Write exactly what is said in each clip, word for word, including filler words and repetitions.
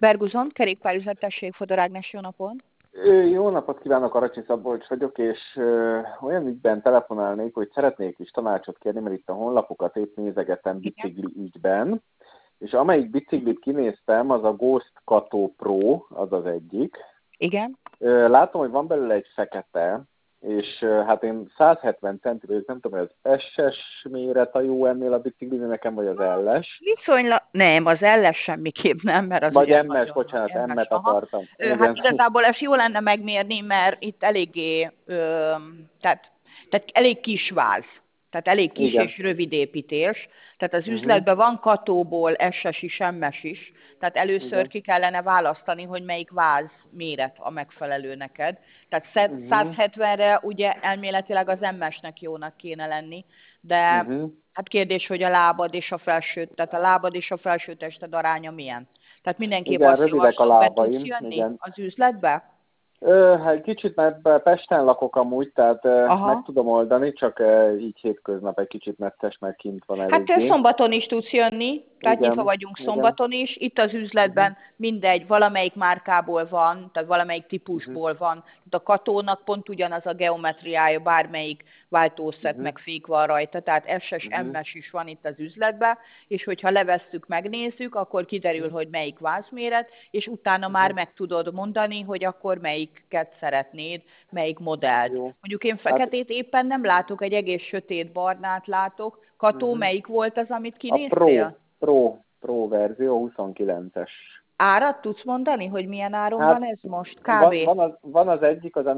Berguzon, kerékpárüzlet, tessék, Fodor Ágnes, jó napot! Ö, Jó napot kívánok, Aracsi Szabolcs vagyok, és ö, olyan ügyben telefonálnék, hogy szeretnék is tanácsot kérni, mert itt a honlapokat épp nézegetem Igen. bicikli ügyben, és amelyik biciklit kinéztem, az a Ghost Kato Pro, az az egyik. Igen. Ö, látom, hogy van belőle egy fekete, és ö, hát én száz hetven centi vagyok, nem tudom, hogy az es es méret a jó ennél a biciklinél nekem, vagy az el-es. Viszonylag, nem, az elles semmiképp nem, mert az Vagy ugye em es, nagyon bocsánat, nagy em es, em-et aha. akartam. Ö, Hát Igen. igazából ezt jó lenne megmérni, mert itt eléggé, ö, tehát, tehát elég kis váz, tehát elég kis Igen. és rövid építés, tehát az Uh-huh. üzletben van katóból es es is, em es is, tehát először Igen. ki kellene választani, hogy melyik váz méret a megfelelő neked. Tehát Uh-huh. száz hetvenre ugye elméletileg az em esnek jónak kéne lenni, de Uh-huh. hát kérdés, hogy a lábad és a felső, tehát a lábad és a felső tested aránya milyen. Tehát mindenképp Igen, azt rövidek a javaslom, be tudsz lábaim, jönni igen. az üzletbe? Ö, hát kicsit, mert Pesten lakok amúgy, tehát ö, meg Aha. tudom oldani, csak ö, így hétköznap egy kicsit netes, mert kint van Hát te eléggé. szombaton is tudsz jönni, tehát nyitva Igen, vagyunk igen. szombaton is. Itt az Uh-huh. üzletben mindegy, valamelyik márkából van, tehát valamelyik Uh-huh. típusból van. Tehát a katónak pont ugyanaz a geometriája, bármelyik váltószett Uh-huh. meg fék van rajta, tehát es es, Uh-huh. em es is van itt az üzletben, és hogyha levesszük, megnézzük, akkor kiderül, hogy melyik vázméret, és utána már Uh-huh. meg tudod mondani, hogy akkor melyiket szeretnéd, melyik modellt. Jó. Mondjuk én Hát feketét éppen nem látok, egy egész sötét barnát látok. Kató, uh-huh. melyik volt az, amit A Pro, kinéztél? Pro, Pro verzió huszonkilences. Árat tudsz mondani, hogy milyen áron van Hát ez most? van, Kb. van, az, van az egyik, az a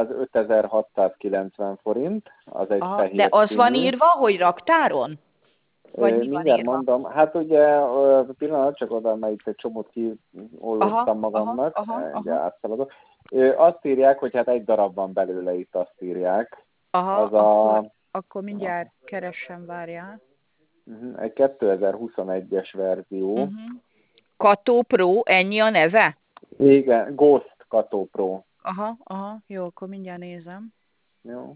négyszázötezer-hatszázkilencven forint, az egy Aha, de fehér az van színű. írva, hogy raktáron? Vagy Ö, mi van Mindjárt írva? mondom. Hát ugye, ö, pillanat, csak oda, mert itt egy csomót Aha, kiolvastam aha, magamnak, aha, ugye aha, átszaladok. Ö, Azt írják, hogy hát egy darab van belőle, itt azt írják. aha, Az a, akkor, akkor mindjárt keressem, várjál. uh, egy kétezer-huszonegyes verzió. Uh-huh. Kató Pro, ennyi a neve? Igen, Ghost Kato Pro. Aha, aha, jó, akkor mindjárt nézem. Jó.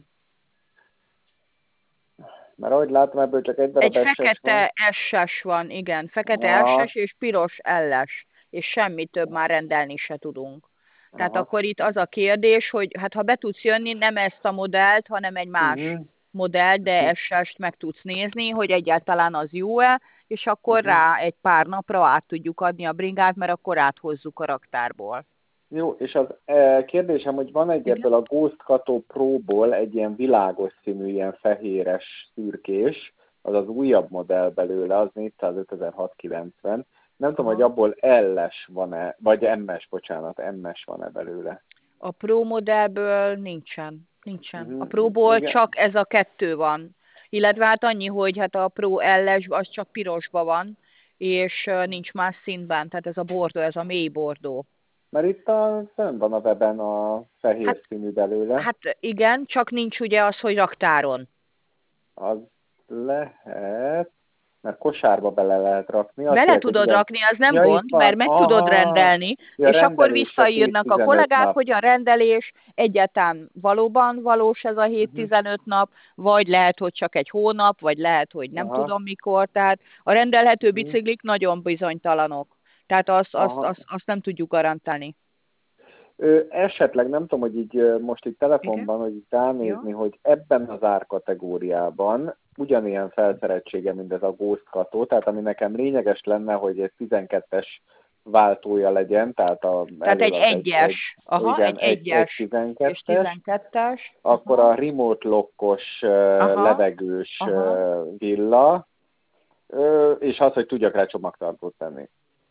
Mert ahogy látom, ebből csak egy Egy darab es es van. fekete es es van, igen, fekete Ja, es es és piros elles, és semmi több már rendelni se tudunk. Tehát aha. akkor itt az a kérdés, hogy hát ha be tudsz jönni, nem ezt a modellt, hanem egy más Uh-huh. modell, de es est meg tudsz nézni, hogy egyáltalán az jó-e, és akkor Uh-huh. rá egy pár napra át tudjuk adni a bringát, mert akkor áthozzuk a raktárból. Jó, és az e, kérdésem, hogy van egy Igen? ebből a Ghost Kato Pro-ból egy ilyen világos színű, ilyen fehéres szürkés, az az újabb modell belőle, az négyszázötezer-hatszázkilencven. Nem tudom, Aha. hogy abból el-es van-e, vagy em es, bocsánat, em es van-e belőle. A Pro modellből nincsen. Nincsen. A Uh-huh. Próból Igen. csak ez a kettő van. Illetve hát annyi, hogy hát a Pro elles az csak pirosban van, és ö, nincs más színben, tehát ez a bordó, ez a mély bordó. Mert itt a, fönn van a weben a fehér Hát, színű belőle. hát igen, csak nincs ugye az, hogy raktáron. Az lehet, mert kosárba bele lehet rakni. Azt Bele írják, hogy tudod igen. rakni, az nem Ja, itt gond, mert van. meg tudod Aha. rendelni, Ja, és akkor rendelésre visszaírnak a hét-tizenöt kollégák, nap. hogy a rendelés egyáltalán valóban valós ez a Uh-huh. hét-tizenöt nap, vagy lehet, hogy csak egy hónap, vagy lehet, hogy nem Aha. tudom mikor. Tehát a rendelhető Uh-huh. biciklik nagyon bizonytalanok. Tehát azt, azt, Aha. azt, azt nem tudjuk garantálni. Ö, esetleg nem tudom, hogy így ö, most itt Igen? telefonban, hogy itt Jó? ránézni, hogy ebben az árkategóriában ugyanilyen felszereltsége, mint ez a Ghost Kato, tehát ami nekem lényeges lenne, hogy egy tizenkettes váltója legyen, tehát a, Tehát elől egy az egy, egy egyes, aha, igen, egy egy, egy egyes és tizenkettes, tizenkettes, akkor aha, a remote lockos, ö, aha, levegős aha. ö, villa, ö, és az, hogy tudjak rá csomagtartót tenni.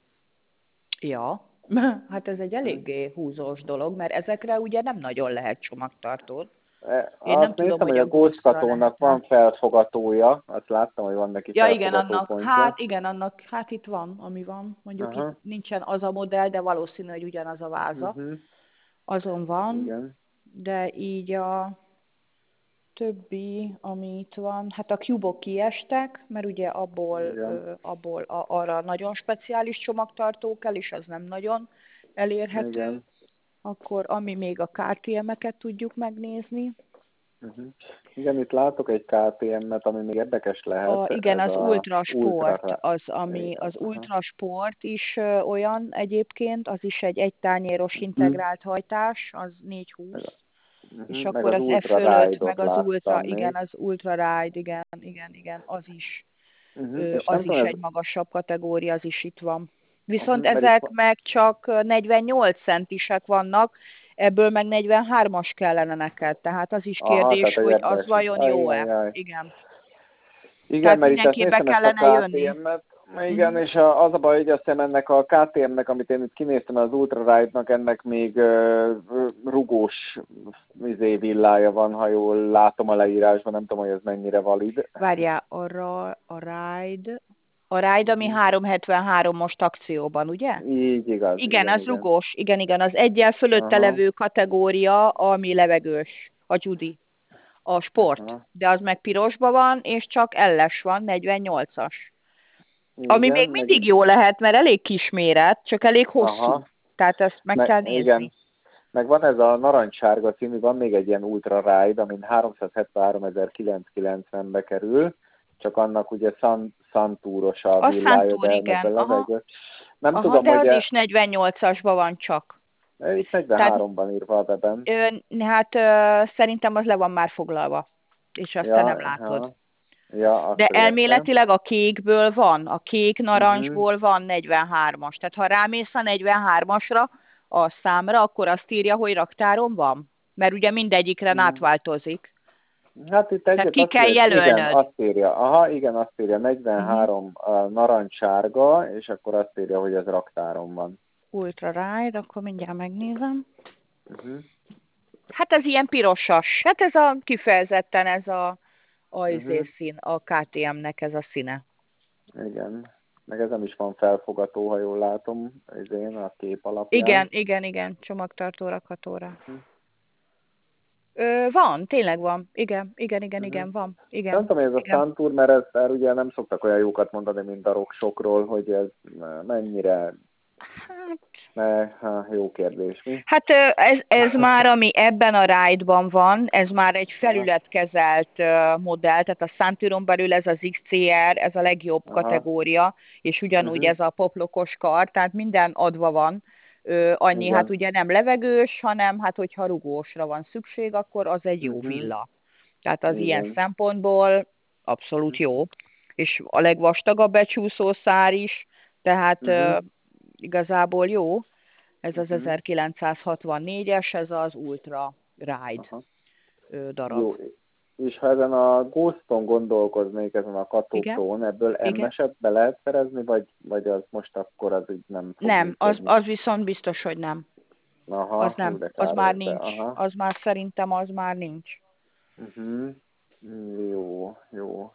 Ja, hát ez egy eléggé húzós dolog, mert ezekre ugye nem nagyon lehet csomagtartót. E, Én nem Azt tudom, néztem, hogy hogy a a Ghost Ghostra Katónak lehet-e. van felfogatója, azt láttam, hogy van neki Ja, igen, felfogató annak, pontja. hát igen, annak, hát itt van, ami van. Mondjuk itt Aha. nincsen az a modell, de valószínű, hogy ugyanaz a váza. Uh-huh. Azon van, Igen. de így a többi, ami itt van, hát a Cube-ok kiestek, mert ugye abból, Igen. ö, abból a, arra nagyon speciális csomagtartó kell, és az nem nagyon elérhető. Igen. Akkor ami még a ká té em-eket tudjuk megnézni. Uh-huh. Igen, itt látok egy ká té em-et, ami még érdekes lehet, A, igen, ez az a Ultrasport, Ultra. az, ami Igen, az aha. Ultrasport is ö, olyan egyébként, az is egy egytányéros Uh-huh. integrált hajtás, az Meg, négyszázhúsz, és uh-huh. Meg akkor az az F Ultra fölött, Ride-ot meg az Ultra, láttam igen, még. az Ultra Ride, igen, igen, igen, az is, Uh-huh. ö, És az nem is tudom, egy ez, magasabb kategória, az is itt van. Viszont uh-huh. Mert itt ezek van. meg csak negyvennyolc centisek vannak, ebből meg negyvenhármas kellene neked, tehát az is Aha, kérdés, tehát a hogy az érdemes. vajon Jaj, jaj, jó-e. jaj. Igen. Igen, Tehát mert itt ezt mindenképpen néztem, ezt a kellene jönni. ká té em-et, igen, Uh-huh. és a, az a baj, hogy azt hiszem ennek a ká té em-nek, amit én itt kinéztem, az Ultra Ride-nak, ennek még uh, rugós izé, villája van, ha jól látom a leírásban, nem tudom, hogy ez mennyire valid. Várjál, a, ra, a Ride, a Ride, ami Uh-huh. háromszázhetvenhárom most akcióban, ugye? Így igaz, Igen, igen, az igen. rugós, igen, igen, az egyel fölötte Aha, levő kategória, ami levegős, a Judy, a sport, aha. de az meg pirosban van, és csak elles van, negyvennyolcas. Ami Igen, még meg, mindig jó lehet, mert elég kis méret, csak elég hosszú. aha, Tehát ezt meg meg, kell igen. nézni. Meg van ez a narancssárga színű, van még egy ilyen Ultra Ride, amin háromszázhetvenháromezer-kilencszázkilencvenbe kerül, csak annak ugye Sun, Suntouros a A villája, Suntour, de ennek a igen, aha, levegő. Nem aha, tudom, de hogy az e, is negyvennyolcasban van csak. itt Tehát negyvenháromban írva a weben. Ö, hát ö, szerintem az le van már foglalva, és azt te nem Ja, látod. ja, ja, De azt értem. elméletileg a kékből van, a kék Uh-huh, narancsból van negyvenhármas. Tehát ha rámész a negyvenhármasra a számra, akkor azt írja, hogy raktáron van. Mert ugye mindegyikre uh-huh. átváltozik. Hát itt Tehát egyet ki azt kell írja, igen, jelölnöd. azt írja, aha, igen, azt írja, Uh-huh. negyvenhárom a narancssárga, és akkor azt írja, hogy ez raktáron van. Ultra Ride, akkor mindjárt megnézem. Uh-huh, Hát ez ilyen pirosas. Hát ez a kifejezetten ez a, a uh-huh. izé szín, a ká té em-nek ez a színe. Igen, meg ez nem is van felfogató, ha jól látom, ez én a kép Igen, alapján. igen, igen, csomagtartó rakhatóra. Uh-huh. Ö, van, tényleg van. Igen, igen, igen, Uh-huh. igen, van. Nem Igen, tudom, hogy ez a igen. Suntour, mert ez, mert ugye nem szoktak olyan jókat mondani, mint a rocksokról, hogy ez mennyire, Hát, ne, ha, jó kérdés, mi? hát ö, ez, ez már, ami ebben a ride-ban van, ez már egy Aha, felületkezelt ö, modell, tehát a Sunturon belül ez az iksz cé er, ez a legjobb aha, kategória, és ugyanúgy uh-huh. ez a poplokos kar, tehát minden adva van. Ö, annyi, hát Igen, ugye nem levegős, hanem hát hogyha rugósra van szükség, akkor az egy jó uh-huh. villa. Tehát az ilyen Igen, szempontból abszolút jó. És a legvastagabb becsúszó szár is, tehát uh-huh. uh, igazából jó. Ez az Uh-huh. ezerkilencszázhatvannégyes, ez az Ultra Ride Aha. ö, darab. Jó, és ha ezen a Ghoston gondolkoznék, ezen a Kato Igen? Pro-n, ebből Igen? em-eset be lehet szerezni, vagy, vagy az most akkor az így nem fog Nem, az, működni? az viszont biztos, hogy nem. Az Aha, hú, nem. de Az kár már érte, nincs. aha. Az már szerintem az már nincs. Uh-huh. Jó, jó.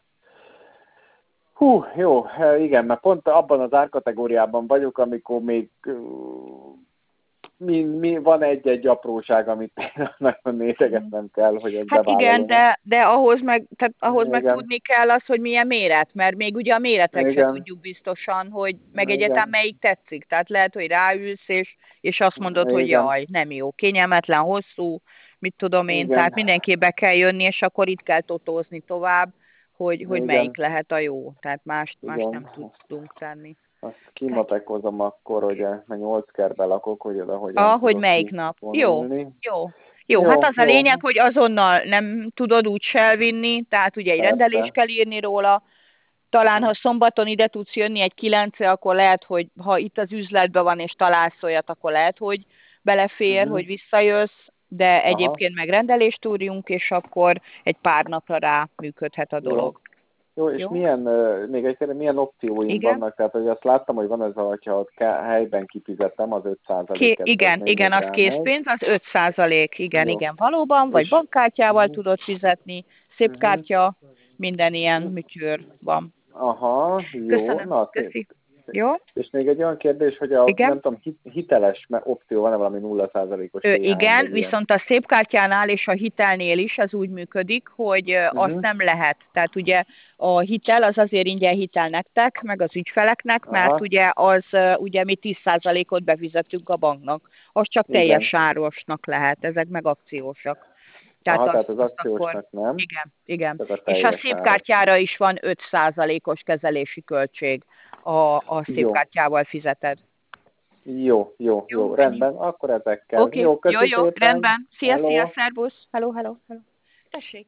Hú, jó, eh, igen, mert pont abban az árkategóriában vagyok, amikor még uh, mi, mi, van egy-egy apróság, amit tényleg nagyon Mhm. nézegetnem kell, hogy ezt Hát igen, bevállalom. de, de ahhoz, meg, tehát ahhoz meg Igen, tudni kell az, hogy milyen méret, mert még ugye a méretek se igen, tudjuk biztosan, hogy meg egyáltalán igen, melyik tetszik. Tehát lehet, hogy ráülsz, és, és azt mondod, hogy igen, jaj, nem jó, kényelmetlen, hosszú, mit tudom én, igen, tehát mindenki be kell jönni, és akkor itt kell totózni tovább, hogy, hogy melyik igen, lehet a jó. Tehát mást, mást nem igen. tudunk tenni. Azt kimatekozom akkor, hogy a nyolc kertbe lakok, hogy oda hogyan Ah, hogy tudok melyik nap. Jó, kivonulni. jó. Jó, hát Jó, az a jó, lényeg, hogy azonnal nem tudod úgy elvinni, tehát ugye egy rendelést persze. kell írni róla. Talán, ha Uh-huh. szombaton ide tudsz jönni egy kilencre, akkor lehet, hogy ha itt az üzletben van és találsz olyat, akkor lehet, hogy belefér, Uh-huh. hogy visszajössz, de Aha, egyébként meg rendelést túrjunk, és akkor egy pár napra rá működhet a jó. dolog. Jó, és Jó? milyen, uh, még egyszer, milyen opcióim Igen? vannak? Tehát, hogy azt láttam, hogy van ez, a, hogyha ott ke- helyben kifizetem, az öt százalék Ké, igen, kedvezmény igen, még az rámegy. készpénz, az öt százalék, igen, Jó. igen, valóban, vagy És, bankkártyával uh-huh. tudod fizetni, szép Uh-huh. kártya, minden ilyen műtyőr van. Aha, jó, Köszönöm, na, szép. köszi. Jó? És még egy olyan kérdés, hogy a, nem Igen? tudom, hit- hiteles me- opció van-e valami nulla százalékos Ö, té há em igen, vagy ilyen? viszont a szépkártyánál és a hitelnél is az úgy működik, hogy ö, azt Uh-huh. nem lehet. Tehát ugye a hitel az azért ingyen hitel nektek, meg az ügyfeleknek, mert Aha, ugye az, ö, ugye mi tíz százalékot befizetünk a banknak. Az csak igen. teljes árosnak lehet, ezek meg akciósak. Tehát, Aha, azt, tehát az azt akkor, akciósnak nem, igen, igen. csak a És a teljes árat. szépkártyára is van öt százalékos kezelési költség, a, a Jó, szépkártyával fizeted. jó, jó, Jó, jó, ennyi. rendben, akkor ezekkel. Oké, Jó, okay. Jó, köszi jó, szépen, rendben. Szia, szia, hello! szervusz. Hello, hello, hello. Tessék.